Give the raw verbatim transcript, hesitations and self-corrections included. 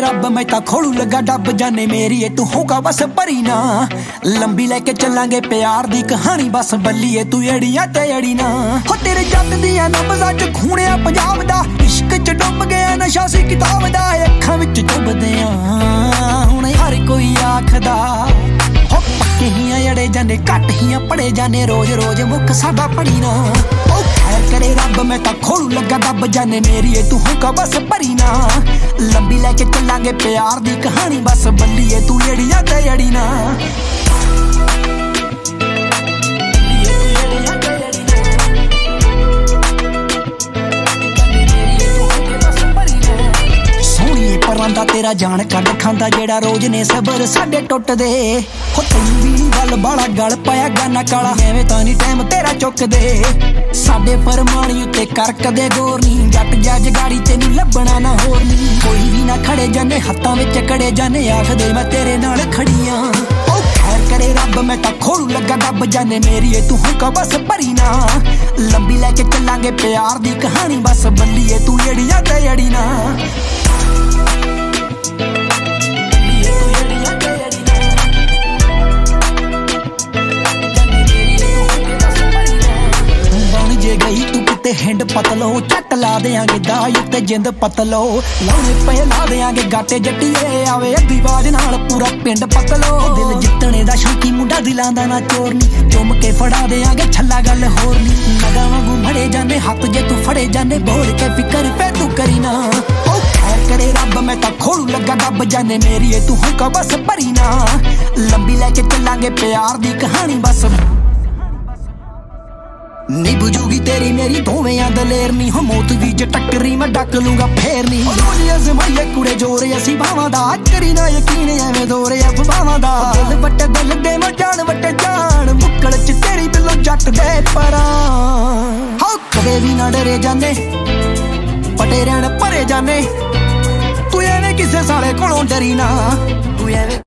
रब मैं ता खोलू लगा डब जाने मेरी तू होगा बस भरी ना लंबी लेके चलांगे प्यार दी कहानी बस बल्लीए तू एड़ियां ते एड़ी ना हो तेरे जट दियां नब्ज़ां च खूणिया पंजाब दा इश्क च डुब गया नशा सी किताब दा अखां विच चुभदे आ हुण हर कोई आखदा हो पक्के हियां अड़े जाने घट हियां पढ़े जाने रोज रोज मुख साडा पढ़ी ना ओ खैर करे रब मैं ता खोलू लगा डब जाने मेरी तू होगा बस भरी ना लंबी लेके चलांगे प्यार दी कहानी बस बल्लीए तू एड़ियां ते एड़ी ना परांदा तेरा जान कड खांदा जेड़ा रोज ने सबर साडे टुटदे हो तैनूं भी नी गल बाला गल पाया गाना काला एवें तां नी टाइम तेरा चुकदे साडे फरमानी उत्ते कर कदे गौर नी जट जा जगाड़ी तैनूं लभना ना होर नी कोई भी ना खड़े जाने हत्थां विच कड़े जाने आखदे मैं तेरे नाल खड़ियां ओ खैर करे रब मैं तां खोलू लगा डब जाने मेरी तू होगा बस भरी ना लंबी लेके चलांगे प्यार दी कहानी बस बल्लीए तू एड़ियां ते एड़ी ना हिंड पतलो चट ला देंगे दाई ते जिंद पतलो लाने पे ला देंगे गाटे जट्टिए आवे अद्धी बाज नाल पूरा पिंड पतलो दिल जितने दा शौकी मुंडा दिलां दा ना चोरनी चुम के फड़ा देंगे छल्ला गल होर नी नगा वांगू मड़े जाने हाथ जे तू फड़े जाने बोल के फिकर पे तू करी ना ओ खैर करे रब मैं ता खोलू लगा डब जाने मेरी तू होगा बस भरी ना लंबी लेके चलांगे प्यार दी कहानी बस नी बुझूगी तेरी मेरी दोवें दलेर नी हो मौत दी ज टक्करी मैं डक लूंगा फेर नी रोज अजमाइए कुड़े जोरे असी भावां दा करी ना यकीन एवें दोरे अफवाहां दा दिल वट्टे दिल दे मैं जान वट्टे जान मुक्कल च तेरी दिलों जट दे परां हो कदे भी ना डरे जाने पटे रहण भरे जाने तू एवें किसे साले कोलों डरी ना तू एवें